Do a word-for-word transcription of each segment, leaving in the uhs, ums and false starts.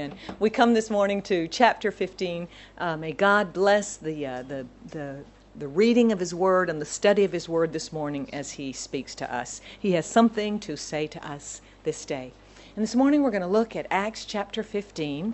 Amen. We come this morning to chapter fifteen. Uh, may God bless the, uh, the the the reading of His Word and the study of His Word this morning as He speaks to us. He has something to say to us this day. And this morning we're going to look at Acts chapter fifteen.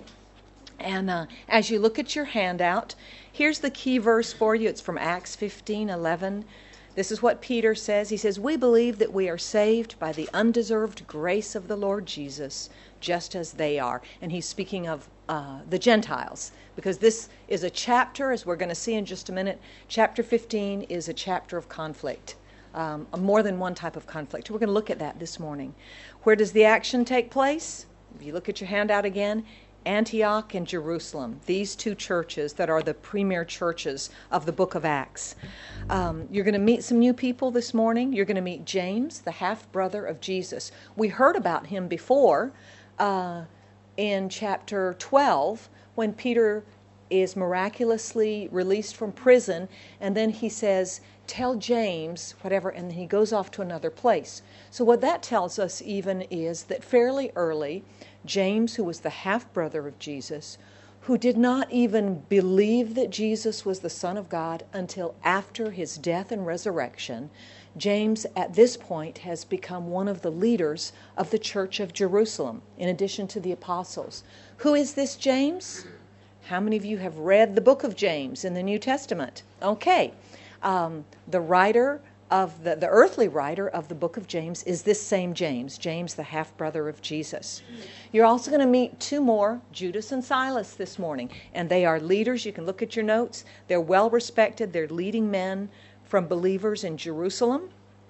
And uh, as you look at your handout, here's the key verse for you. It's from Acts fifteen eleven. This is what Peter says. He says, "We believe that we are saved by the undeserved grace of the Lord Jesus, just as they are." And he's speaking of uh, the Gentiles, because this is a chapter, as we're going to see in just a minute. Chapter fifteen is a chapter of conflict, um, more than one type of conflict. We're going to look at that this morning. Where does the action take place? If you look at your handout again, Antioch and Jerusalem, these two churches that are the premier churches of the book of Acts. Um, you're going to meet some new people this morning. You're going to meet James, the half-brother of Jesus. We heard about him before uh, in chapter twelve when Peter is miraculously released from prison, and then he says, "Tell James," whatever, and then he goes off to another place. So what that tells us even is that fairly early, James, who was the half-brother of Jesus, who did not even believe that Jesus was the Son of God until after his death and resurrection, James at this point has become one of the leaders of the church of Jerusalem, in addition to the apostles. Who is this James? How many of you have read the book of James in the New Testament? Okay. Um, the writer of the, the earthly writer of the book of James is this same James, James the half-brother of Jesus. You're also going to meet two more, Judas and Silas, this morning, and they are leaders. You can look at your notes. They're well-respected. They're leading men from believers in Jerusalem,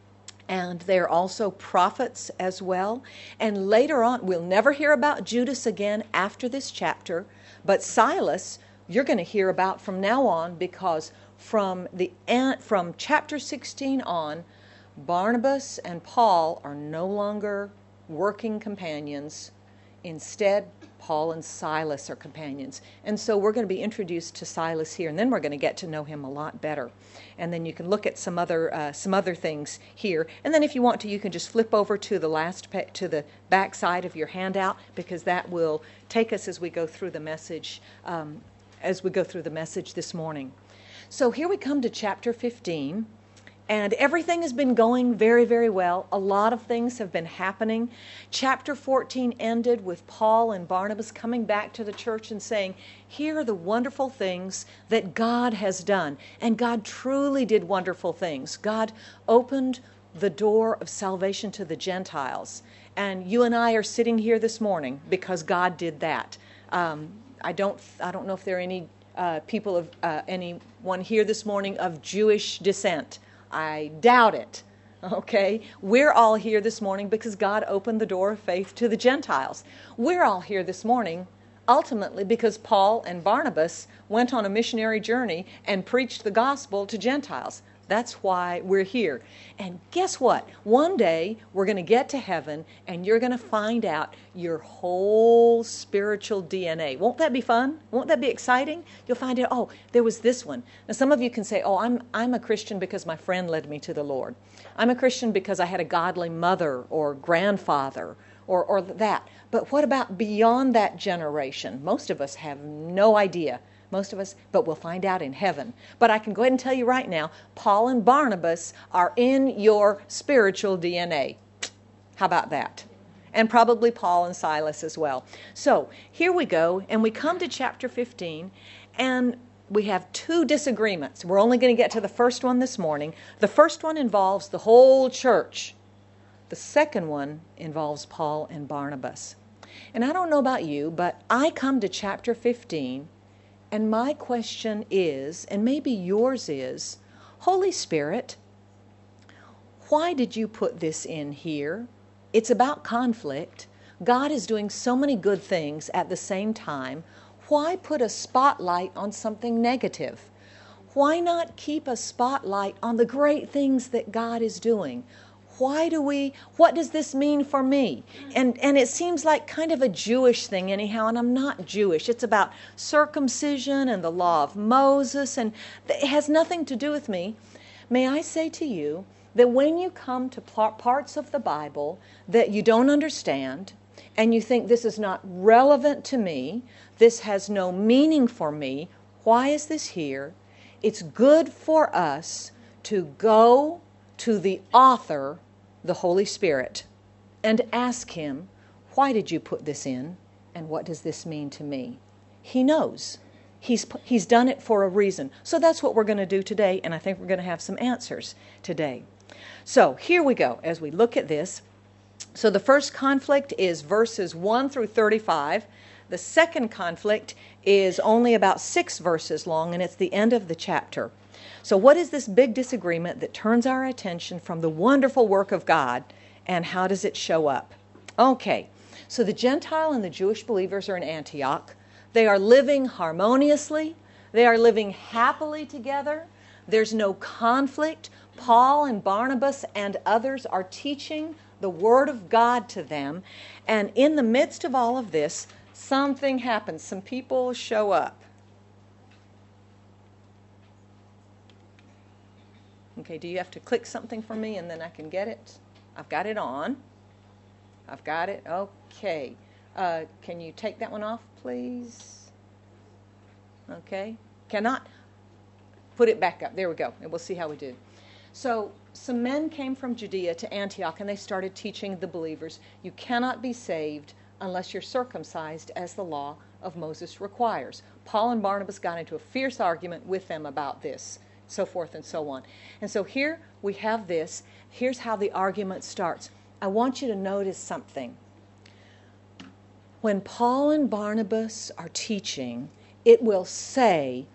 and they're also prophets as well. And later on, we'll never hear about Judas again after this chapter, but Silas, you're going to hear about from now on, because From the from chapter sixteen on, Barnabas and Paul are no longer working companions. Instead, Paul and Silas are companions. And so we're going to be introduced to Silas here, and then we're going to get to know him a lot better. And then you can look at some other uh, some other things here. And then if you want to, you can just flip over to the last pa- to the back side of your handout, because that will take us as we go through the message um, as we go through the message this morning. So here we come to chapter fifteen, and everything has been going very, very well. A lot of things have been happening. Chapter fourteen ended with Paul and Barnabas coming back to the church and saying, "Here are the wonderful things that God has done." And God truly did wonderful things. God opened the door of salvation to the Gentiles. And you and I are sitting here this morning because God did that. Um, I don't, I don't know if there are any Uh, people of uh, anyone here this morning of Jewish descent. I doubt it. Okay? We're all here this morning because God opened the door of faith to the Gentiles. We're all here this morning ultimately because Paul and Barnabas went on a missionary journey and preached the gospel to Gentiles. That's why we're here. And guess what? One day we're going to get to heaven and you're going to find out your whole spiritual D N A. Won't that be fun? Won't that be exciting? You'll find out, oh, there was this one. Now some of you can say, oh, I'm I'm a Christian because my friend led me to the Lord. I'm a Christian because I had a godly mother or grandfather or, or that. But what about beyond that generation? Most of us have no idea. Most of us, but we'll find out in heaven. But I can go ahead and tell you right now, Paul and Barnabas are in your spiritual D N A. How about that? And probably Paul and Silas as well. So here we go, and we come to chapter fifteen, and we have two disagreements. We're only going to get to the first one this morning. The first one involves the whole church. The second one involves Paul and Barnabas. And I don't know about you, but I come to chapter fifteen, and my question is, and maybe yours is, Holy Spirit, why did you put this in here? It's about conflict. God is doing so many good things at the same time. Why put a spotlight on something negative? Why not keep a spotlight on the great things that God is doing? Why do we, what does this mean for me? And and it seems like kind of a Jewish thing anyhow, and I'm not Jewish. It's about circumcision and the law of Moses, and it has nothing to do with me. May I say to you that when you come to parts of the Bible that you don't understand, and you think this is not relevant to me, this has no meaning for me, why is this here? It's good for us to go to the author, the Holy Spirit, and ask Him, why did you put this in, and what does this mean to me? He knows. He's, he's done it for a reason. So that's what we're going to do today, and I think we're going to have some answers today. So here we go as we look at this. So the first conflict is verses one through thirty-five. The second conflict is only about six verses long, and it's the end of the chapter. So what is this big disagreement that turns our attention from the wonderful work of God, and how does it show up? Okay, so the Gentile and the Jewish believers are in Antioch. They are living harmoniously. They are living happily together. There's no conflict. Paul and Barnabas and others are teaching the Word of God to them. And in the midst of all of this, something happens. Some people show up. Okay, do you have to click something for me and then I can get it? I've got it on. I've got it. Okay. Uh, can you take that one off, please? Okay. Cannot? Put it back up. There we go. And we'll see how we do. So some men came from Judea to Antioch, and they started teaching the believers, you cannot be saved unless you're circumcised as the law of Moses requires. Paul and Barnabas got into a fierce argument with them about this, so forth and so on. And so here we have this. Here's how the argument starts. I want you to notice something. When Paul and Barnabas are teaching, it will say,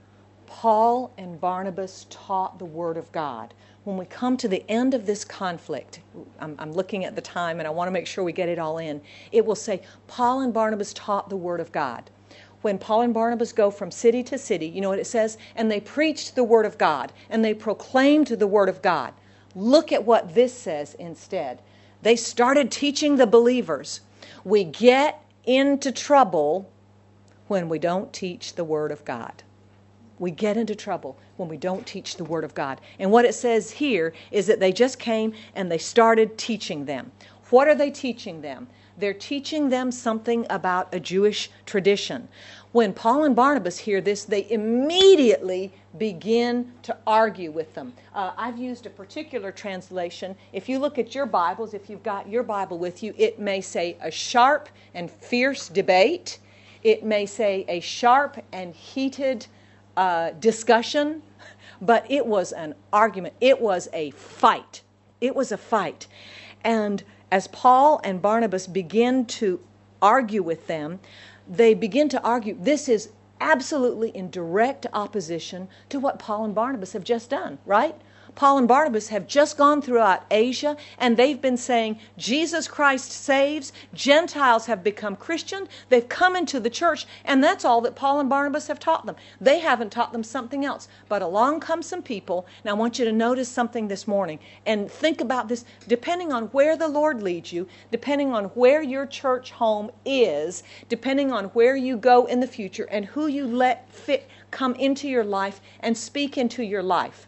Paul and Barnabas taught the Word of God. When we come to the end of this conflict, I'm, I'm looking at the time and I want to make sure we get it all in, it will say, Paul and Barnabas taught the Word of God. When Paul and Barnabas go from city to city, you know what it says? And they preached the Word of God, and they proclaimed the Word of God. Look at what this says instead. They started teaching the believers. We get into trouble when we don't teach the Word of God. We get into trouble when we don't teach the Word of God. And what it says here is that they just came and they started teaching them. What are they teaching them? They're teaching them something about a Jewish tradition. When Paul and Barnabas hear this, they immediately begin to argue with them. Uh, I've used a particular translation. If you look at your Bibles, if you've got your Bible with you, it may say a sharp and fierce debate. It may say a sharp and heated uh, discussion. But it was an argument. It was a fight. It was a fight. And as Paul and Barnabas begin to argue with them, they begin to argue. This is absolutely in direct opposition to what Paul and Barnabas have just done, right? Paul and Barnabas have just gone throughout Asia, and they've been saying, Jesus Christ saves. Gentiles have become Christian. They've come into the church, and that's all that Paul and Barnabas have taught them. They haven't taught them something else. But along come some people. Now I want you to notice something this morning, and think about this. Depending on where the Lord leads you, depending on where your church home is, depending on where you go in the future, and who you let fit come into your life and speak into your life.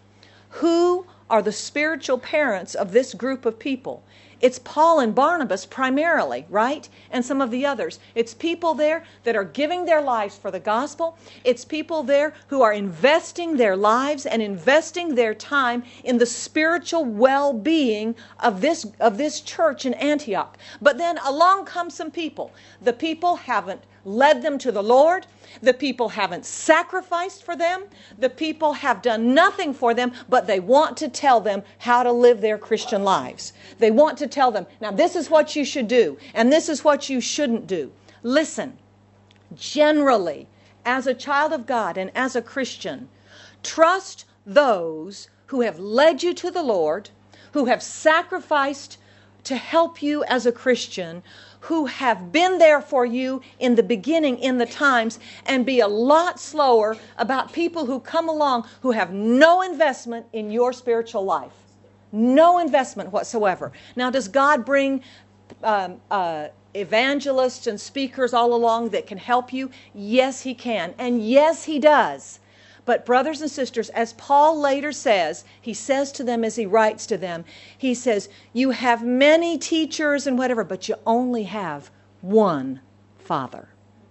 Who are the spiritual parents of this group of people? It's Paul and Barnabas primarily, right? And some of the others. It's people there that are giving their lives for the gospel. It's people there who are investing their lives and investing their time in the spiritual well-being of this, of this church in Antioch. But then along come some people. The people haven't led them to the Lord. The people haven't sacrificed for them. The people have done nothing for them, but they want to tell them how to live their Christian lives. They want to tell them, now this is what you should do, and this is what you shouldn't do. Listen, generally, as a child of God and as a Christian, trust those who have led you to the Lord, who have sacrificed to help you as a Christian, who have been there for you in the beginning, in the times, and be a lot slower about people who come along who have no investment in your spiritual life. No investment whatsoever. Now, does God bring um, uh, evangelists and speakers all along that can help you? Yes, He can. And yes, He does. But brothers and sisters, as Paul later says, he says to them as he writes to them, he says, you have many teachers and whatever, but you only have one Father.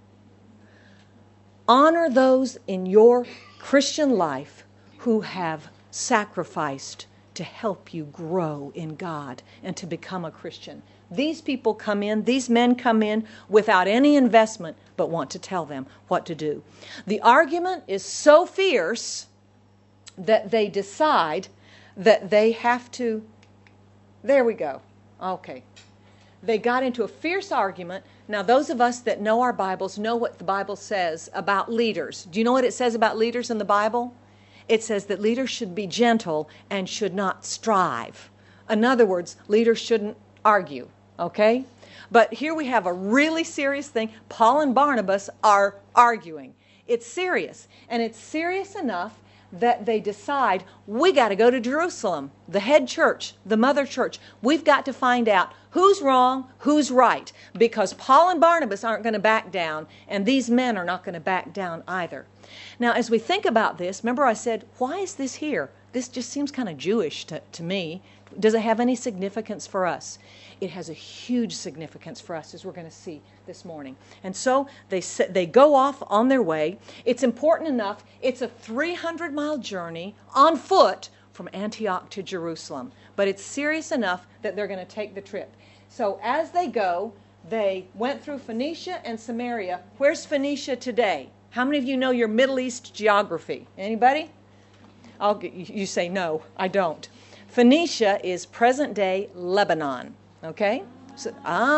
Honor those in your Christian life who have sacrificed to help you grow in God and to become a Christian. These people come in, these men come in without any investment, but want to tell them what to do. The argument is so fierce that they decide that they have to, there we go, okay. They got into a fierce argument. Now, those of us that know our Bibles know what the Bible says about leaders. Do you know what it says about leaders in the Bible? It says that leaders should be gentle and should not strive. In other words, leaders shouldn't argue, okay? But here we have a really serious thing. Paul and Barnabas are arguing. It's serious, and it's serious enough that they decide, we got to go to Jerusalem, the head church, the mother church. We've got to find out who's wrong, who's right, because Paul and Barnabas aren't going to back down, and these men are not going to back down either. Now, as we think about this, remember I said, why is this here? This just seems kind of Jewish to, to me. Does it have any significance for us? It has a huge significance for us, as we're going to see this morning. And so they they go off on their way. It's important enough. It's a three hundred mile journey on foot from Antioch to Jerusalem. But it's serious enough that they're going to take the trip. So as they go, they went through Phoenicia and Samaria. Where's Phoenicia today? How many of you know your Middle East geography? Anybody? I'll, you say no, I don't. Phoenicia is present-day Lebanon. Okay? So,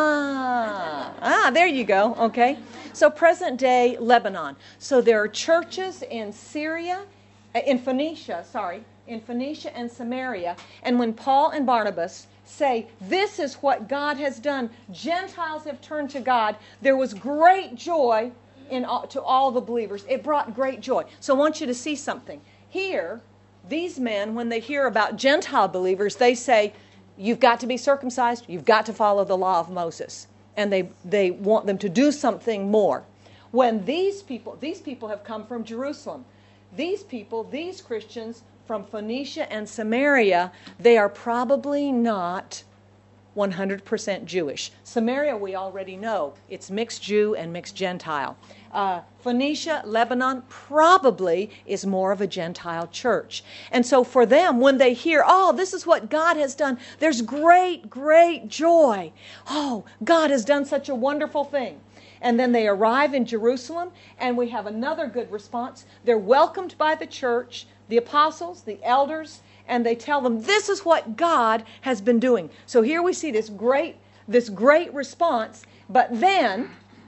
ah, ah, there you go. Okay. So present-day Lebanon. So there are churches in Syria, in Phoenicia, sorry, in Phoenicia and Samaria. And when Paul and Barnabas say, this is what God has done, Gentiles have turned to God, there was great joy in all, to all the believers. It brought great joy. So I want you to see something. Here, these men, when they hear about Gentile believers, they say, you've got to be circumcised, you've got to follow the law of Moses. And they, they want them to do something more. When these people, these people have come from Jerusalem. These people, these Christians from Phoenicia and Samaria, they are probably not one hundred percent Jewish. Samaria, we already know, it's mixed Jew and mixed Gentile. Uh, Phoenicia, Lebanon, probably is more of a Gentile church. And so for them, when they hear, oh, this is what God has done, there's great, great joy. Oh, God has done such a wonderful thing. And then they arrive in Jerusalem, and we have another good response. They're welcomed by the church, the apostles, the elders, and they tell them, this is what God has been doing. So here we see this great, this great response, but then,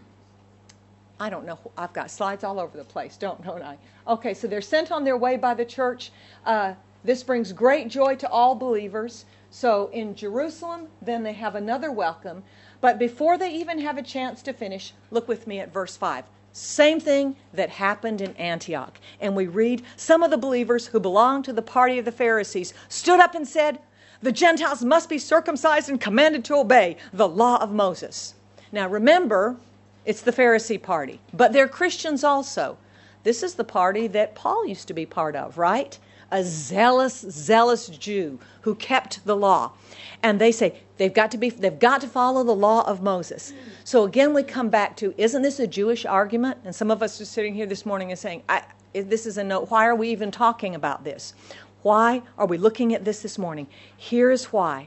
I don't know, I've got slides all over the place, don't, don't I? Okay, so they're sent on their way by the church. Uh, this brings great joy to all believers. So in Jerusalem, then they have another welcome. But before they even have a chance to finish, look with me at verse five. Same thing that happened in Antioch. And we read, some of the believers who belonged to the party of the Pharisees stood up and said, the Gentiles must be circumcised and commanded to obey the law of Moses. Now remember, it's the Pharisee party, but they're Christians also. This is the party that Paul used to be part of, right? A zealous, zealous Jew who kept the law. And they say they've got to be, they've got to follow the law of Moses. So again, we come back to, isn't this a Jewish argument? And some of us are sitting here this morning and saying, I, this is a no. Why are we even talking about this? Why are we looking at this this morning? Here's why.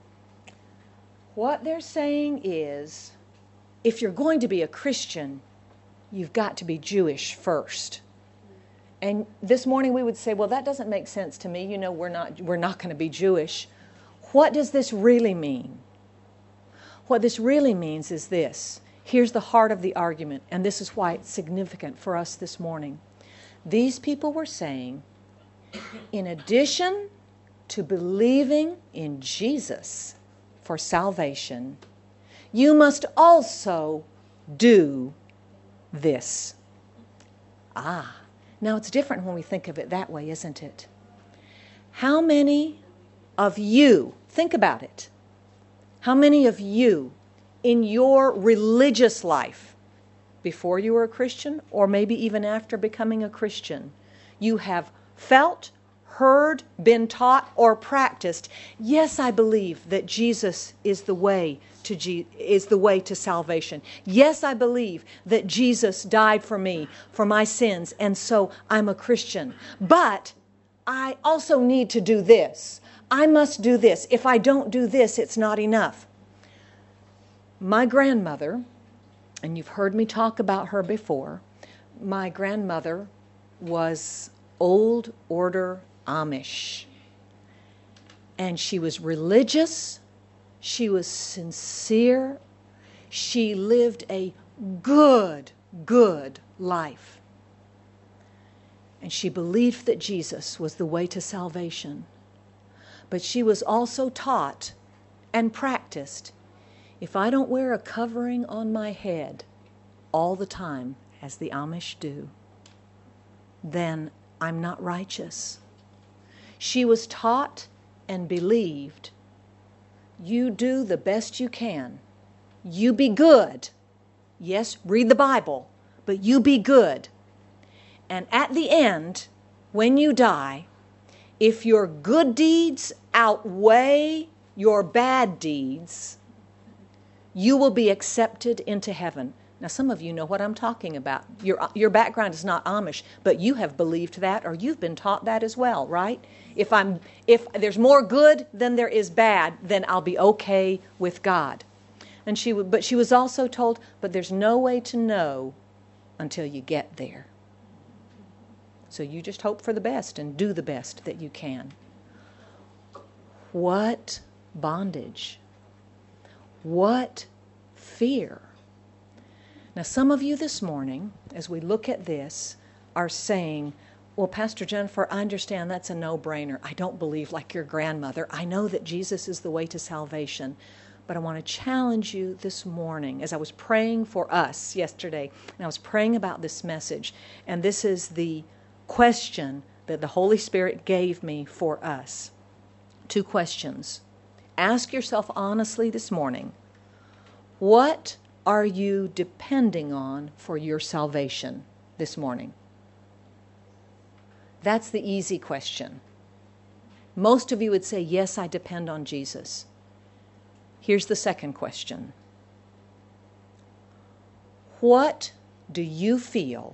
What they're saying is, if you're going to be a Christian, you've got to be Jewish first. And this morning we would say, well, that doesn't make sense to me. You know, we're not, we're not going to be Jewish. What does this really mean? What this really means is this. Here's the heart of the argument, and this is why it's significant for us this morning. These people were saying, in addition to believing in Jesus for salvation, you must also do this. Ah, now it's different when we think of it that way, isn't it? How many of you, think about it, how many of you in your religious life, before you were a Christian, or maybe even after becoming a Christian, you have felt, heard, been taught, or practiced, yes, I believe that Jesus is the way to Je- is the way to salvation. Yes, I believe that Jesus died for me, for my sins, and so I'm a Christian. But I also need to do this. I must do this. If I don't do this, it's not enough. My grandmother, and you've heard me talk about her before, my grandmother was old order Amish. And she was religious. She was sincere. She lived a good, good life. And she believed that Jesus was the way to salvation. But she was also taught and practiced, if I don't wear a covering on my head all the time, as the Amish do, then I'm not righteous. She was taught and believed, you do the best you can. You be good. Yes, read the Bible, but you be good. And at the end, when you die, if your good deeds outweigh your bad deeds, you will be accepted into heaven. Now, some of you know what I'm talking about. Your, your background is not Amish, but you have believed that, or you've been taught that as well, right? If I'm, if there's more good than there is bad, then I'll be okay with God. And she, but she was also told, but there's no way to know until you get there. So you just hope for the best and do the best that you can. What bondage? What fear? Now, some of you this morning, as we look at this, are saying, well, Pastor Jennifer, I understand that's a no-brainer. I don't believe like your grandmother. I know that Jesus is the way to salvation. But I want to challenge you this morning, as I was praying for us yesterday, and I was praying about this message, and this is the question that the Holy Spirit gave me for us. Two questions. Ask yourself honestly this morning, what are you depending on for your salvation this morning? That's the easy question. Most of you would say, yes, I depend on Jesus. Here's the second question. What do you feel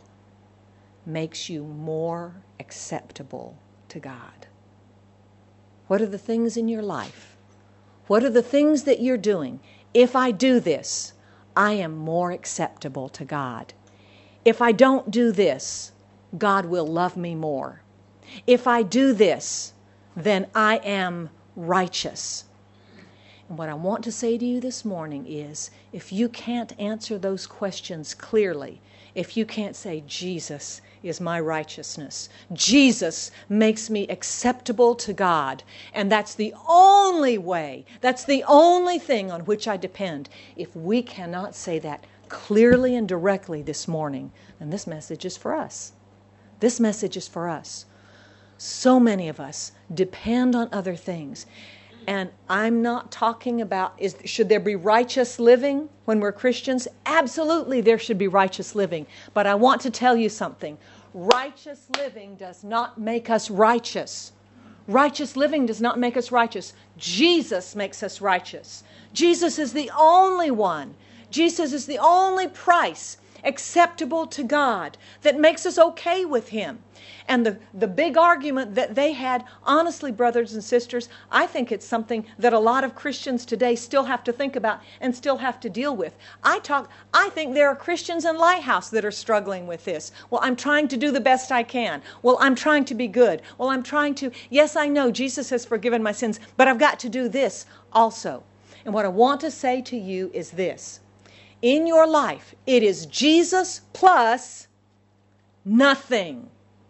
makes you more acceptable to God? What are the things in your life? What are the things that you're doing? If I do this, I am more acceptable to God. If I don't do this, God will love me more. If I do this, then I am righteous. And what I want to say to you this morning is, if you can't answer those questions clearly, if you can't say, Jesus is my righteousness, Jesus makes me acceptable to God, and that's the only way, that's the only thing on which I depend. If we cannot say that clearly and directly this morning, then this message is for us. This message is for us. So many of us depend on other things. And I'm not talking about, is, should there be righteous living when we're Christians? Absolutely, there should be righteous living. But I want to tell you something. Righteous living does not make us righteous. Righteous living does not make us righteous. Jesus makes us righteous. Jesus is the only one. Jesus is the only price acceptable to God that makes us okay with Him. And the, the big argument that they had, honestly, brothers and sisters, I think it's something that a lot of Christians today still have to think about and still have to deal with. I talk. I think there are Christians in Lighthouse that are struggling with this. Well, I'm trying to do the best I can. Well, I'm trying to be good. Well, I'm trying to, yes, I know Jesus has forgiven my sins, but I've got to do this also. And what I want to say to you is this. In your life, it is Jesus plus nothing.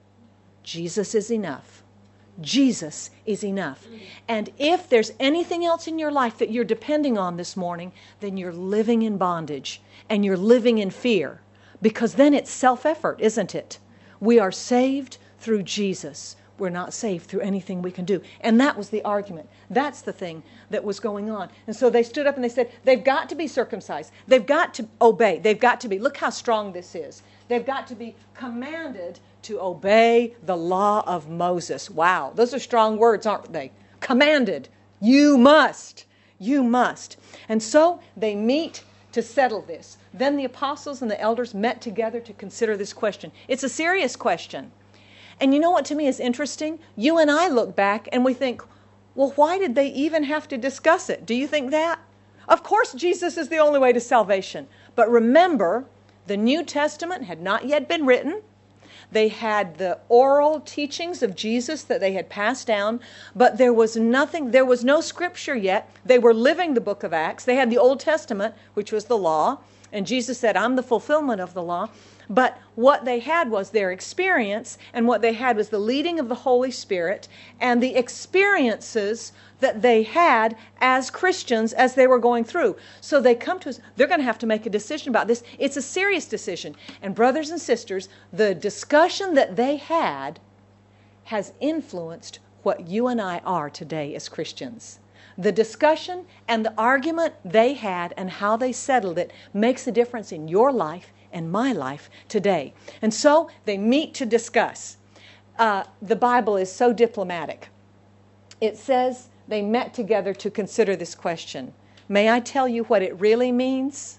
Jesus is enough. Jesus is enough. And if there's anything else in your life that you're depending on this morning, then you're living in bondage and you're living in fear, because then it's self-effort, isn't it? We are saved through Jesus. We're not saved through anything we can do. And that was the argument. That's the thing that was going on. And so they stood up and they said, they've got to be circumcised. They've got to obey. They've got to be. Look how strong this is. They've got to be commanded to obey the law of Moses. Wow, those are strong words, aren't they? Commanded. You must. You must. And so they meet to settle this. Then the apostles and the elders met together to consider this question. It's a serious question. And you know what to me is interesting? You and I look back and we think, well, why did they even have to discuss it? Do you think that? Of course, Jesus is the only way to salvation. But remember, the New Testament had not yet been written. They had the oral teachings of Jesus that they had passed down, but there was nothing, there was no scripture yet. They were living the book of Acts. They had the Old Testament, which was the law, and Jesus said, I'm the fulfillment of the law. But what they had was their experience, and what they had was the leading of the Holy Spirit and the experiences that they had as Christians as they were going through. So they come to us, they're going to have to make a decision about this. It's a serious decision. And brothers and sisters, the discussion that they had has influenced what you and I are today as Christians. The discussion and the argument they had and how they settled it makes a difference in your life and my life today. And so they meet to discuss. Uh, the Bible is so diplomatic. It says they met together to consider this question. May I tell you what it really means?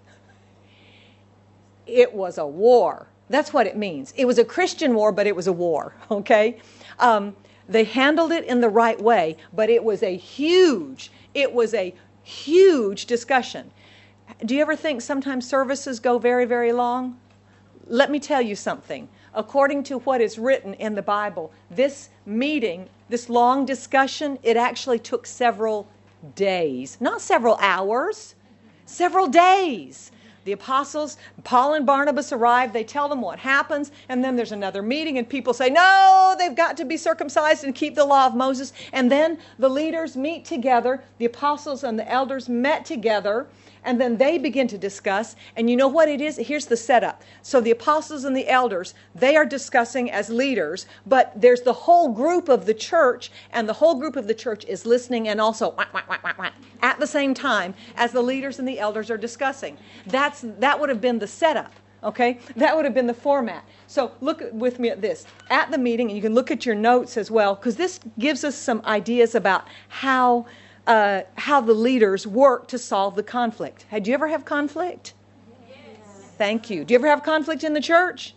It was a war. That's what it means. It was a Christian war, but it was a war, okay? Um, they handled it in the right way, but it was a huge, it was a huge discussion. Do you ever think sometimes services go very, very long? Let me tell you something. According to what is written in the Bible, this meeting, this long discussion, it actually took several days. Not several hours, several days. The apostles, Paul and Barnabas arrive, they tell them what happens, and then there's another meeting, and people say, no, they've got to be circumcised and keep the law of Moses. And then the leaders meet together, the apostles and the elders met together, and then they begin to discuss. And you know what it is? Here's the setup. So the apostles and the elders, they are discussing as leaders, but there's the whole group of the church, and the whole group of the church is listening and also wah, wah, wah, wah, wah, at the same time as the leaders and the elders are discussing. That's that would have been the setup. Okay? That would have been the format. So look with me at this. At the meeting, and you can look at your notes as well, because this gives us some ideas about how Uh, how the leaders work to solve the conflict. Had you ever have conflict? Yes. Thank you. Do you ever have conflict in the church?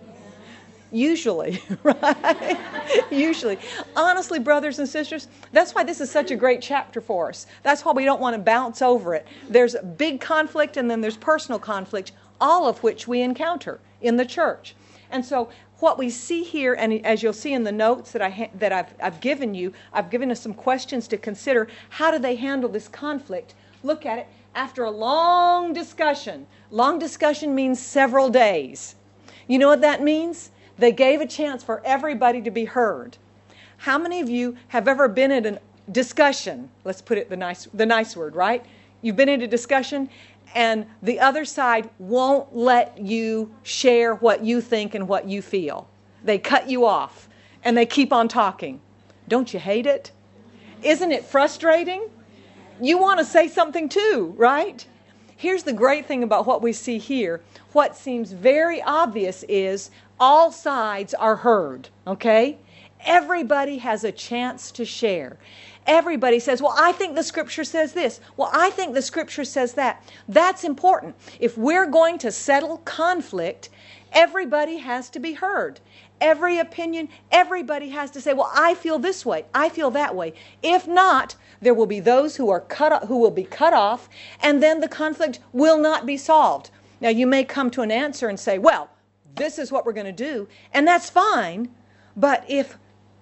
Yes. Usually, right? Usually. Honestly, brothers and sisters, that's why this is such a great chapter for us. That's why we don't want to bounce over it. There's big conflict and then there's personal conflict, all of which we encounter in the church. And so what we see here, and as you'll see in the notes that, I ha- that I've, I've given you, I've given us some questions to consider. How do they handle this conflict? Look at it. After a long discussion, long discussion means several days. You know what that means? They gave a chance for everybody to be heard. How many of you have ever been in a discussion? Let's put it the nice, the nice word, right? You've been in a discussion and the other side won't let you share what you think and what you feel. They cut you off, and they keep on talking. Don't you hate it? Isn't it frustrating? You want to say something too, right? Here's the great thing about what we see here. What seems very obvious is all sides are heard, okay? Everybody has a chance to share. Everybody says, well, I think the Scripture says this. Well, I think the Scripture says that. That's important. If we're going to settle conflict, everybody has to be heard. Every opinion, everybody has to say, well, I feel this way. I feel that way. If not, there will be those who are cut, who will be cut off, and then the conflict will not be solved. Now, you may come to an answer and say, well, this is what we're going to do, and that's fine. But if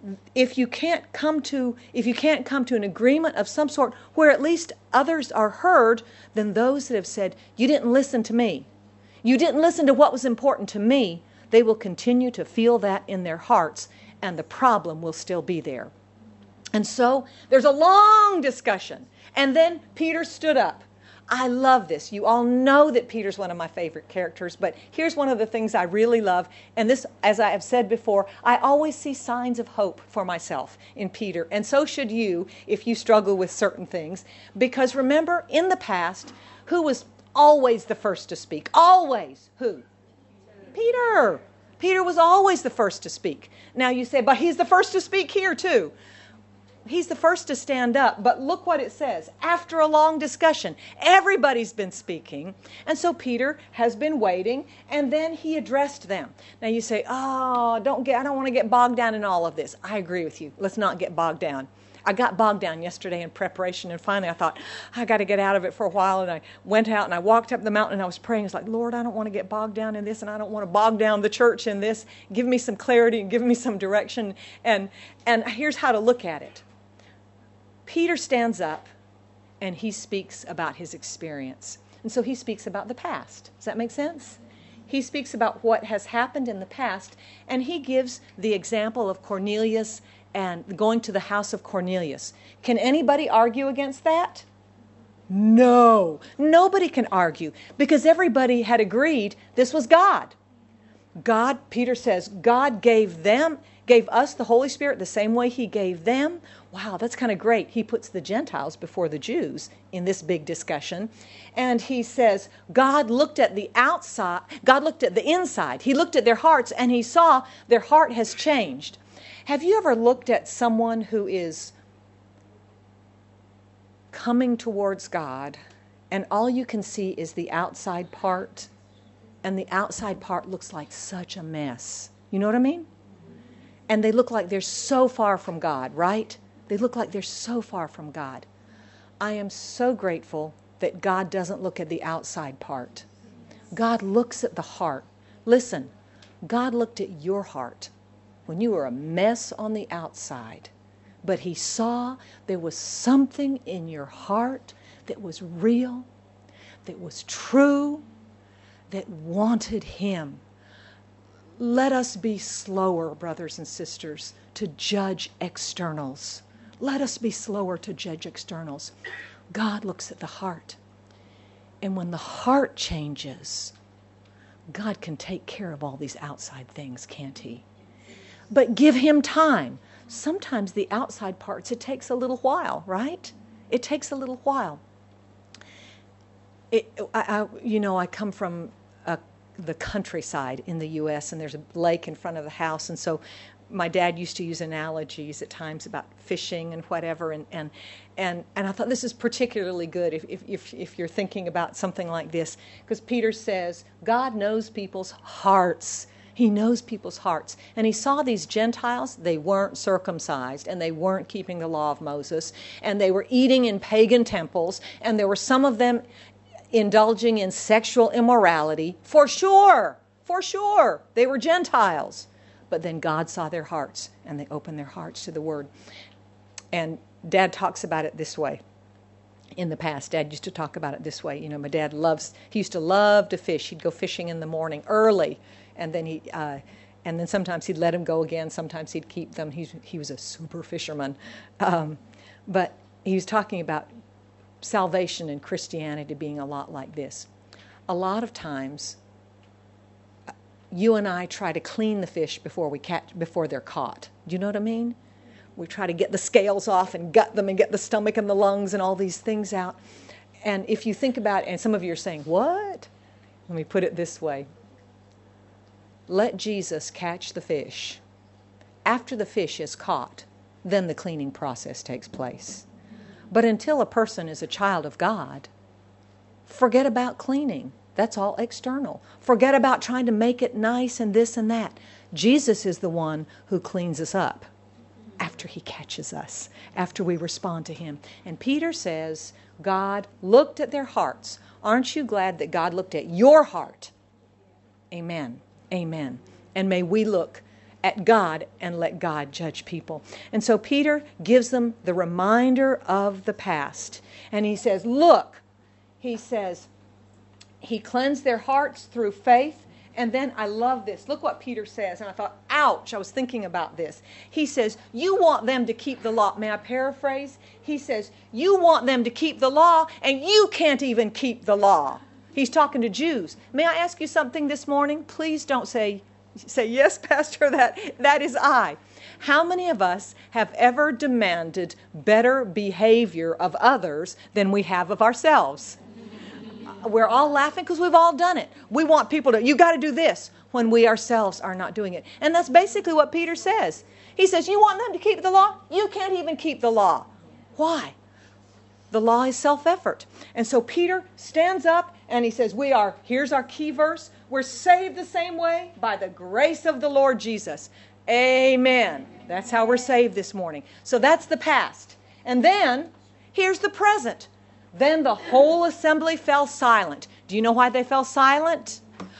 If you can't come to if you can't come to an agreement of some sort where at least others are heard, then those that have said, you didn't listen to me, you didn't listen to what was important to me, they will continue to feel that in their hearts, and the problem will still be there. And so there's a long discussion, and then Peter stood up. I love this. You all know that Peter's one of my favorite characters, but here's one of the things I really love. And this, as I have said before, I always see signs of hope for myself in Peter. And so should you if you struggle with certain things. Because remember, in the past, who was always the first to speak? Always. Who? Peter. Peter was always the first to speak. Now you say, but he's the first to speak here too. He's the first to stand up, but look what it says. After a long discussion, everybody's been speaking, and so Peter has been waiting, and then he addressed them. Now you say, oh, don't get, I don't want to get bogged down in all of this. I agree with you. Let's not get bogged down. I got bogged down yesterday in preparation, and finally I thought, I got to get out of it for a while, and I went out and I walked up the mountain and I was praying. It's like, Lord, I don't want to get bogged down in this, and I don't want to bog down the church in this. Give me some clarity and give me some direction, and and here's how to look at it. Peter stands up and he speaks about his experience. And so he speaks about the past. Does that make sense? He speaks about what has happened in the past, and he gives the example of Cornelius and going to the house of Cornelius. Can anybody argue against that? No. Nobody can argue because everybody had agreed this was God. God, Peter says, God gave them, gave us the Holy Spirit the same way he gave them. Wow, that's kind of great. He puts the Gentiles before the Jews in this big discussion. And he says, God looked at the outside, God looked at the inside. He looked at their hearts and he saw their heart has changed. Have you ever looked at someone who is coming towards God and all you can see is the outside part, and the outside part looks like such a mess? You know what I mean? And they look like they're so far from God, right? They look like they're so far from God. I am so grateful that God doesn't look at the outside part. God looks at the heart. Listen, God looked at your heart when you were a mess on the outside, but he saw there was something in your heart that was real, that was true, that wanted him. Let us be slower, brothers and sisters, to judge externals. Let us be slower to judge externals. God looks at the heart. And when the heart changes, God can take care of all these outside things, can't he? But give him time. Sometimes the outside parts, it takes a little while, right? It takes a little while. It, I, I, you know, I come from a the countryside in the U S, and there's a lake in front of the house, and so my dad used to use analogies at times about fishing and whatever, and and and, and I thought this is particularly good if, if if if you're thinking about something like this, because Peter says God knows people's hearts. He knows people's hearts, and he saw these Gentiles. They weren't circumcised, and they weren't keeping the law of Moses, and they were eating in pagan temples, and there were some of them indulging in sexual immorality, for sure, for sure. They were Gentiles. But then God saw their hearts, and they opened their hearts to the Word. And Dad talks about it this way. In the past, Dad used to talk about it this way. You know, my dad loves, he used to love to fish. He'd go fishing in the morning early, and then he, uh, and then sometimes he'd let them go again. Sometimes he'd keep them. He's, he was a super fisherman. Um, but he was talking about salvation and Christianity being a lot like this. A lot of times, you and I try to clean the fish before we catch, before they're caught. Do you know what I mean? We try to get the scales off and gut them and get the stomach and the lungs and all these things out. And if you think about it, and some of you are saying, what? Let me put it this way. Let Jesus catch the fish. After the fish is caught, then the cleaning process takes place. But until a person is a child of God, forget about cleaning. That's all external. Forget about trying to make it nice and this and that. Jesus is the one who cleans us up after he catches us, after we respond to him. And Peter says, God looked at their hearts. Aren't you glad that God looked at your heart? Amen. Amen. And may we look at God and let God judge people. And so Peter gives them the reminder of the past. And he says, look, he says, he cleansed their hearts through faith. And then I love this. Look what Peter says. And I thought, ouch, I was thinking about this. He says, you want them to keep the law. May I paraphrase? He says, you want them to keep the law, and you can't even keep the law. He's talking to Jews. May I ask you something this morning? Please don't say, say, yes, Pastor, that, that is I. How many of us have ever demanded better behavior of others than we have of ourselves? We're all laughing because we've all done it. We want people to, you got to do this. when we ourselves are not doing it. And that's basically what Peter says. He says, you want them to keep the law? You can't even keep the law. Why? The law is self-effort. And so Peter stands up and he says, we are, here's our key verse, we're saved the same way by the grace of the Lord Jesus. Amen. That's how we're saved this morning. So that's the past. And then, here's the present. Then the whole assembly fell silent. Do you know why they fell silent?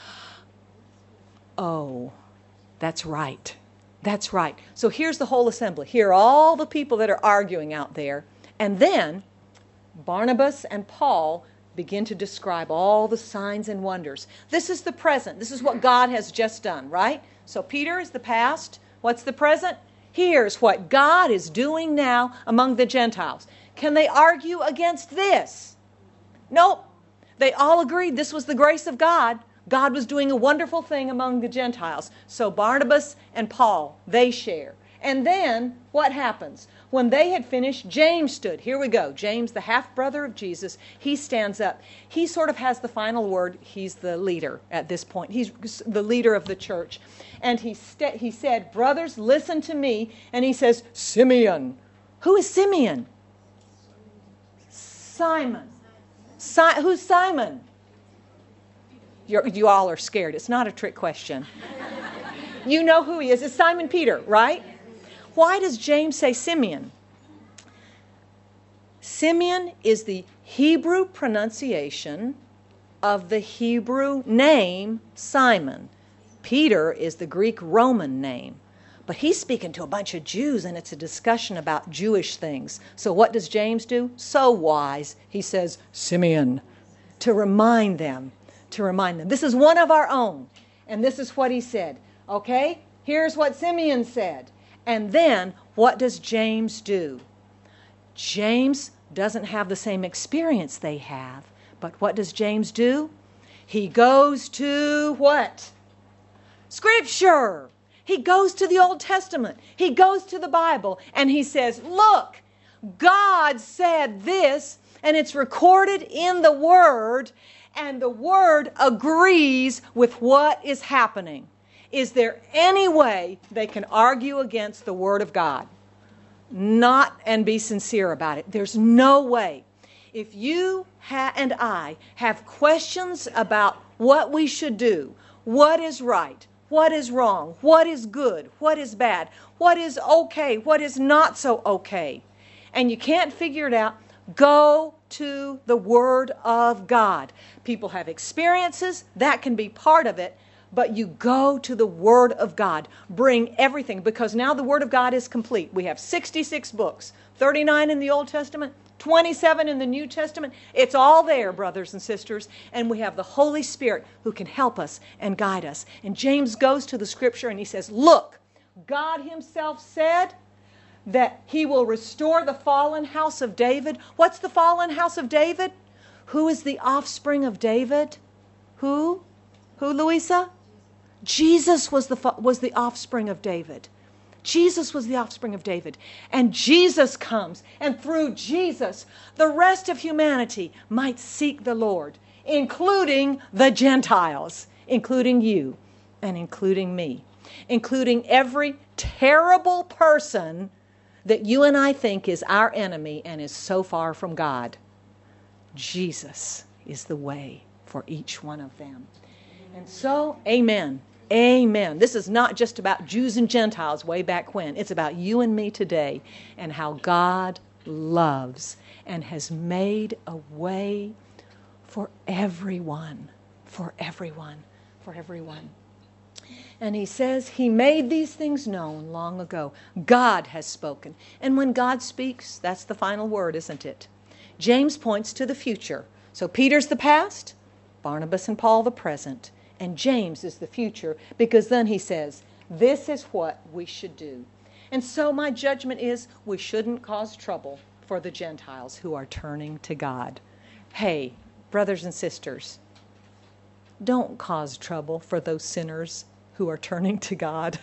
Oh, that's right. That's right. So here's the whole assembly. Here are all the people that are arguing out there. And then Barnabas and Paul begin to describe all the signs and wonders. This is the present. This is what God has just done, right? So Peter is the past. What's the present? Here's what God is doing now among the Gentiles. Can they argue against this? Nope. They all agreed this was the grace of God. God was doing a wonderful thing among the Gentiles. So Barnabas and Paul, they share. And then what happens? When they had finished, James stood. Here we go. James, the half-brother of Jesus, he stands up. He sort of has the final word. He's the leader at this point. He's the leader of the church. And he, st- he said, brothers, listen to me. And he says, Simeon. Who is Simeon? Simon. Si- who's Simon? You're, you all are scared. It's not a trick question. You know who he is. It's Simon Peter, right? Why does James say Simeon? Simeon is the Hebrew pronunciation of the Hebrew name Simon. Peter is the Greek Roman name. But he's speaking to a bunch of Jews, and it's a discussion about Jewish things. So what does James do? So wise. He says, Simeon, to remind them, to remind them. This is one of our own. And this is what he said. Okay? Here's what Simeon said. And then, what does James do? James doesn't have the same experience they have. But what does James do? He goes to what? Scripture. He goes to the Old Testament. He goes to the Bible. And he says, look, God said this, and it's recorded in the Word, and the Word agrees with what is happening. Is there any way they can argue against the Word of God? Not and be sincere about it. There's no way. If you ha- and I have questions about what we should do, what is right, what is wrong, what is good, what is bad, what is okay, what is not so okay, and you can't figure it out, go to the Word of God. People have experiences, that can be part of it, but you go to the Word of God. Bring everything, because now the Word of God is complete. We have sixty-six books, thirty-nine in the Old Testament, twenty-seven in the New Testament. It's all there, brothers and sisters, and we have the Holy Spirit who can help us and guide us. And James goes to the Scripture and he says, look, God Himself said that He will restore the fallen house of David. What's the fallen house of David? Who is the offspring of David? Who? Who, Louisa? Jesus was the was the offspring of David. Jesus was the offspring of David. And Jesus comes, and through Jesus, the rest of humanity might seek the Lord, including the Gentiles, including you, and including me, including every terrible person that you and I think is our enemy and is so far from God. Jesus is the way for each one of them. And so, amen. Amen. This is not just about Jews and Gentiles way back when. It's about you and me today and how God loves and has made a way for everyone, for everyone, for everyone. And he says he made these things known long ago. God has spoken. And when God speaks, that's the final word, isn't it? James points to the future. So Peter's the past, Barnabas and Paul the present. And James is the future, because then he says, this is what we should do. And so my judgment is we shouldn't cause trouble for the Gentiles who are turning to God. Hey, brothers and sisters, don't cause trouble for those sinners who are turning to God.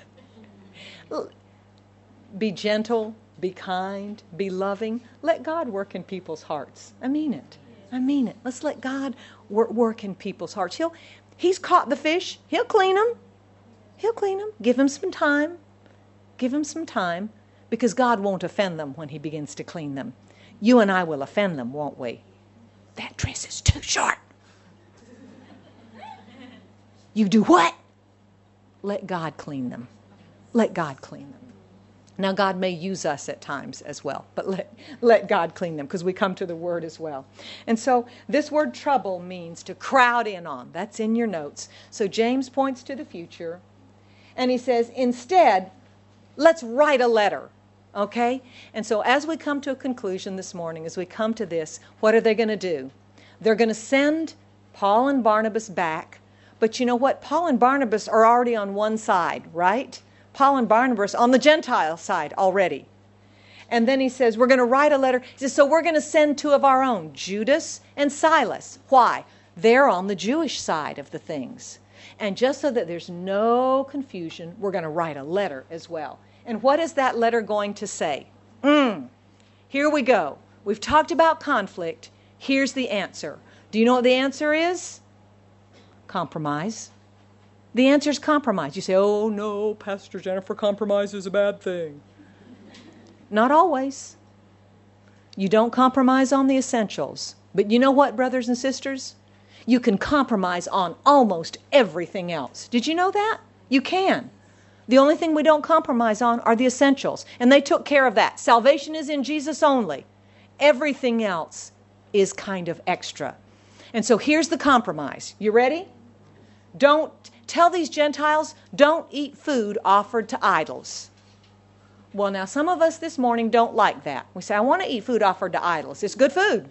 Be gentle, be kind, be loving. Let God work in people's hearts. I mean it. I mean it. Let's let God work in people's hearts. He'll He's caught the fish. He'll clean them. He'll clean them. Give him some time. Give him some time, because God won't offend them when he begins to clean them. You and I will offend them, won't we? That dress is too short. You do what? Let God clean them. Let God clean them. Now, God may use us at times as well, but let, let God clean them, because we come to the word as well. And so this word trouble means to crowd in on. That's in your notes. So James points to the future, and he says, instead, let's write a letter, okay? And so as we come to a conclusion this morning, as we come to this, what are they going to do? They're going to send Paul and Barnabas back, but you know what? Paul and Barnabas are already on one side, right? Paul and Barnabas on the Gentile side already. And then he says, we're going to write a letter. He says, so we're going to send two of our own, Judas and Silas. Why? They're on the Jewish side of the things. And just so that there's no confusion, we're going to write a letter as well. And what is that letter going to say? Mm, here we go. We've talked about conflict. Here's the answer. Do you know what the answer is? Compromise. The answer is compromise. You say, oh no, Pastor Jennifer, compromise is a bad thing. Not always. You don't compromise on the essentials. But you know what, brothers and sisters? You can compromise on almost everything else. Did you know that? You can. The only thing we don't compromise on are the essentials. And they took care of that. Salvation is in Jesus only. Everything else is kind of extra. And so here's the compromise. You ready? Don't tell these Gentiles, don't eat food offered to idols. Well, now some of us this morning don't like that. We say, I want to eat food offered to idols. It's good food.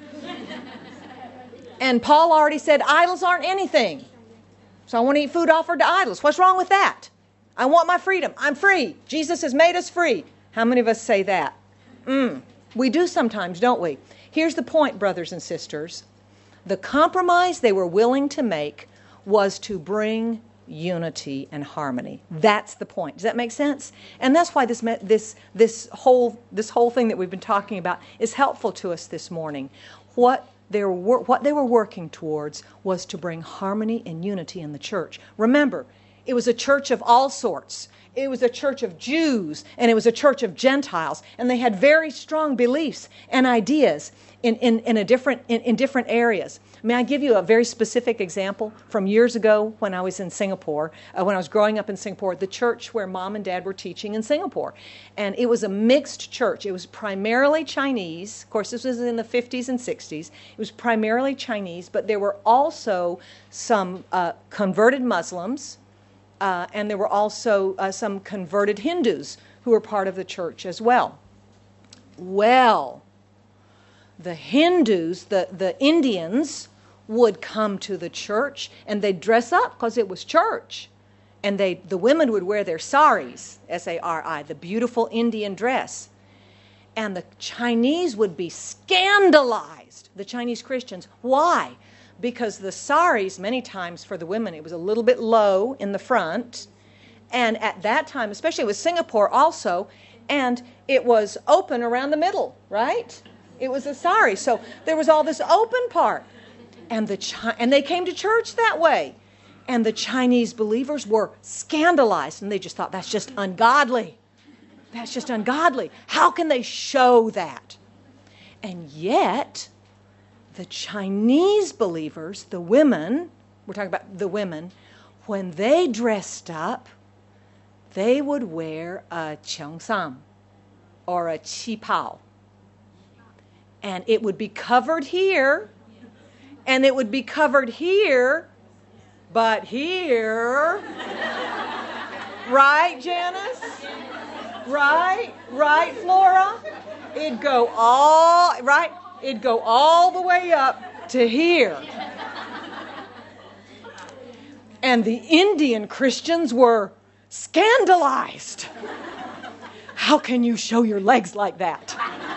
And Paul already said idols aren't anything. So I want to eat food offered to idols. What's wrong with that? I want my freedom. I'm free. Jesus has made us free. How many of us say that? Mm. We do sometimes, don't we? Here's the point, brothers and sisters. The compromise they were willing to make was to bring unity and harmony. That's the point. Does that make sense? And that's why this this this whole this whole thing that we've been talking about is helpful to us this morning. What they were what they were working towards was to bring harmony and unity in the church. Remember, it was a church of all sorts. It was a church of Jews, and it was a church of Gentiles, and they had very strong beliefs and ideas in, in, in, a different, in, in different areas. May I give you a very specific example from years ago when I was in Singapore, uh, when I was growing up in Singapore, the church where Mom and Dad were teaching in Singapore. And it was a mixed church. It was primarily Chinese. Of course, this was in the fifties and sixties. It was primarily Chinese, but there were also some uh, converted Muslims, Uh, and there were also uh, some converted Hindus who were part of the church as well. Well, the Hindus, the, the Indians, would come to the church and they'd dress up because it was church. And they, the women would wear their saris, S A R I, the beautiful Indian dress. And the Chinese would be scandalized, the Chinese Christians. Why? Because the saris, many times for the women, it was a little bit low in the front. And at that time, especially with Singapore also, and it was open around the middle, right? It was a sari. So there was all this open part. And the Chi- and they came to church that way. And the Chinese believers were scandalized. And they just thought, that's just ungodly. That's just ungodly. How can they show that? And yet, the Chinese believers, the women, we're talking about the women, when they dressed up, they would wear a cheongsam or a qipao. And it would be covered here, and it would be covered here, but here, right, Janice? Right? Right, Flora? It'd go all, right? It'd go all the way up to here. And the Indian Christians were scandalized. How can you show your legs like that?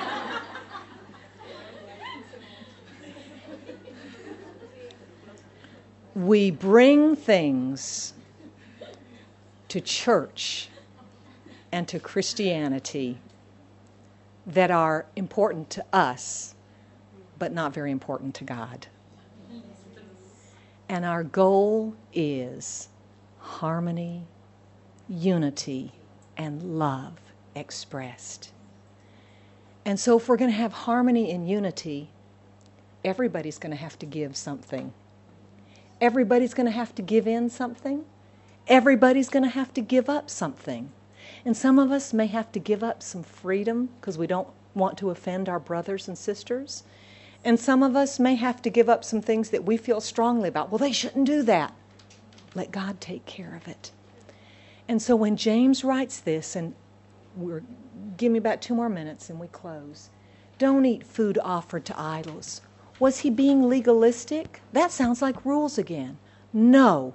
We bring things to church and to Christianity that are important to us, but not very important to God. And our goal is harmony unity and love expressed. And so if we're going to have harmony and unity, everybody's going to have to give something. Everybody's going to have to give in something. Everybody's going to have to give up something. And some of us may have to give up some freedom because we don't want to offend our brothers and sisters. And some of us may have to give up some things that we feel strongly about. Well, they shouldn't do that. Let God take care of it. And so when James writes this, and we're, give me about two more minutes and we close. Don't eat food offered to idols. Was he being legalistic? That sounds like rules again. No.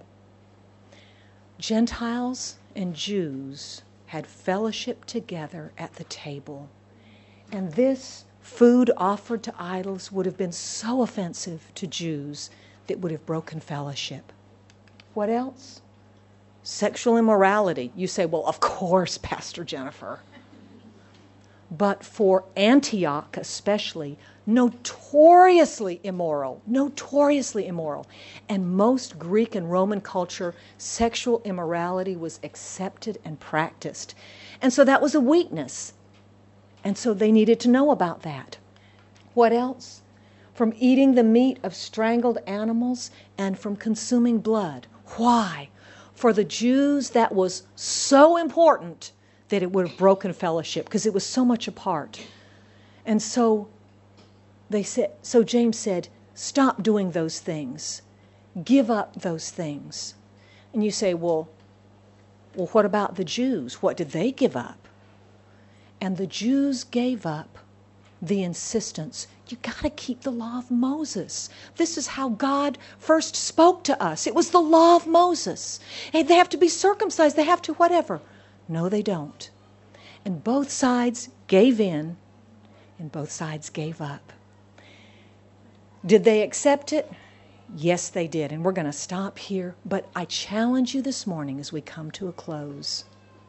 Gentiles and Jews had fellowship together at the table. And this food offered to idols would have been so offensive to Jews that would have broken fellowship. What else? Sexual immorality. You say, well, of course, Pastor Jennifer. But for Antioch especially, notoriously immoral, notoriously immoral. And most Greek and Roman culture, sexual immorality was accepted and practiced. And so that was a weakness. And so they needed to know about that. What else? From eating the meat of strangled animals and from consuming blood. Why? For the Jews, that was so important that it would have broken fellowship because it was so much apart. And so they said, so James said, stop doing those things. Give up those things. And you say, well, well, what about the Jews? What did they give up? And the Jews gave up the insistence, you got to keep the law of Moses. This is how God first spoke to us. It was the law of Moses. Hey, they have to be circumcised. They have to whatever. No, they don't. And both sides gave in, and both sides gave up. Did they accept it? Yes, they did. And we're going to stop here. But I challenge you this morning as we come to a close.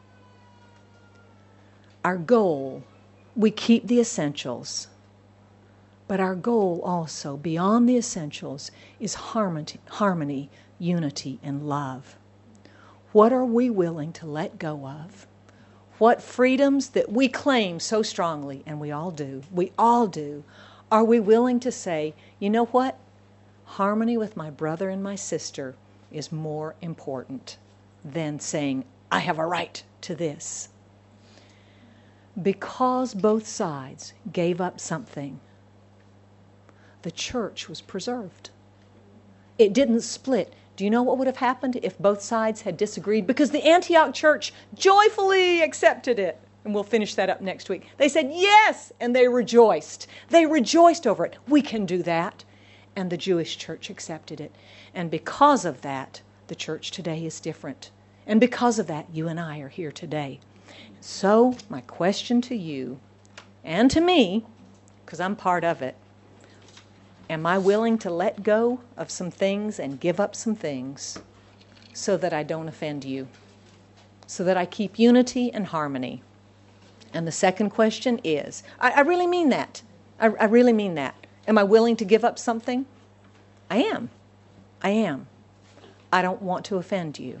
Our goal, we keep the essentials, but our goal also, beyond the essentials, is harmony, harmony, unity, and love. What are we willing to let go of? What freedoms that we claim so strongly, and we all do, we all do, are we willing to say, you know what? Harmony with my brother and my sister is more important than saying, I have a right to this. Because both sides gave up something, the church was preserved. It didn't split. Do you know what would have happened if both sides had disagreed? Because the Antioch church joyfully accepted it. And we'll finish that up next week. They said yes, and they rejoiced. They rejoiced over it. We can do that. And the Jewish church accepted it. And because of that, the church today is different. And because of that, you and I are here today. So, my question to you, and to me, because I'm part of it, am I willing to let go of some things and give up some things so that I don't offend you? So that I keep unity and harmony? And the second question is, I, I really mean that. I, I really mean that. Am I willing to give up something? I am. I am. I don't want to offend you.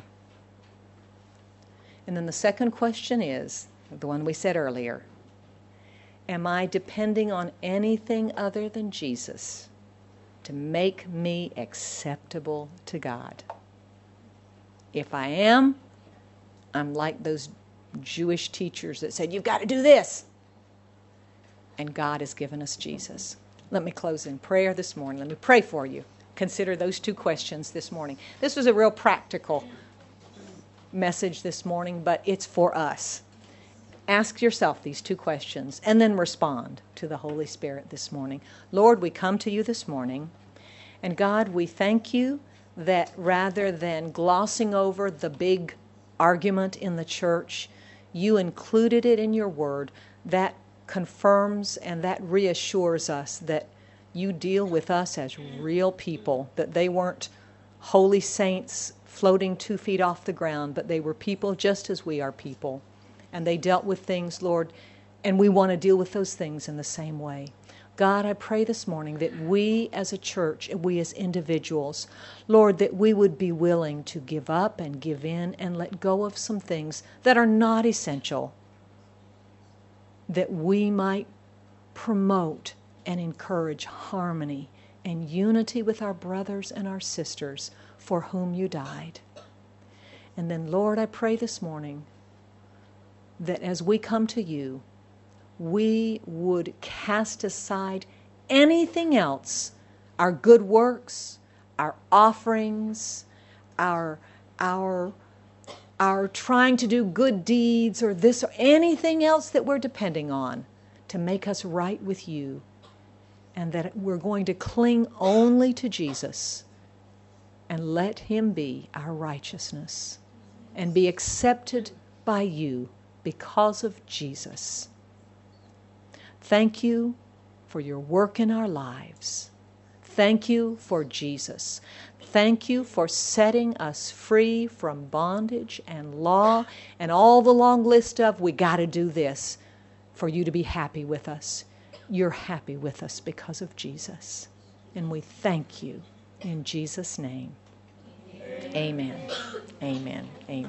And then the second question is, the one we said earlier, am I depending on anything other than Jesus to make me acceptable to God? If I am, I'm like those Jewish teachers that said, you've got to do this. And God has given us Jesus. Let me close in prayer this morning. Let me pray for you. Consider those two questions this morning. This was a real practical message this morning, but it's for us. Ask yourself these two questions and then respond to the Holy Spirit this morning. Lord, we come to you this morning, and God, we thank you that rather than glossing over the big argument in the church, you included it in your word. That confirms and that reassures us that you deal with us as real people, that they weren't holy saints floating two feet off the ground, but they were people just as we are people. And they dealt with things, Lord, and we want to deal with those things in the same way. God, I pray this morning that we as a church, we as individuals, Lord, that we would be willing to give up and give in and let go of some things that are not essential, that we might promote and encourage harmony and unity with our brothers and our sisters for whom you died. And then, Lord, I pray this morning that as we come to you, we would cast aside anything else, our good works, our offerings, our, our, our trying to do good deeds or this or anything else that we're depending on to make us right with you, and that we're going to cling only to Jesus and let him be our righteousness and be accepted by you because of Jesus. Thank you for your work in our lives. Thank you for Jesus. Thank you for setting us free from bondage and law and all the long list of we got to do this for you to be happy with us. You're happy with us because of Jesus. And we thank you in Jesus' name. Amen. Amen. Amen.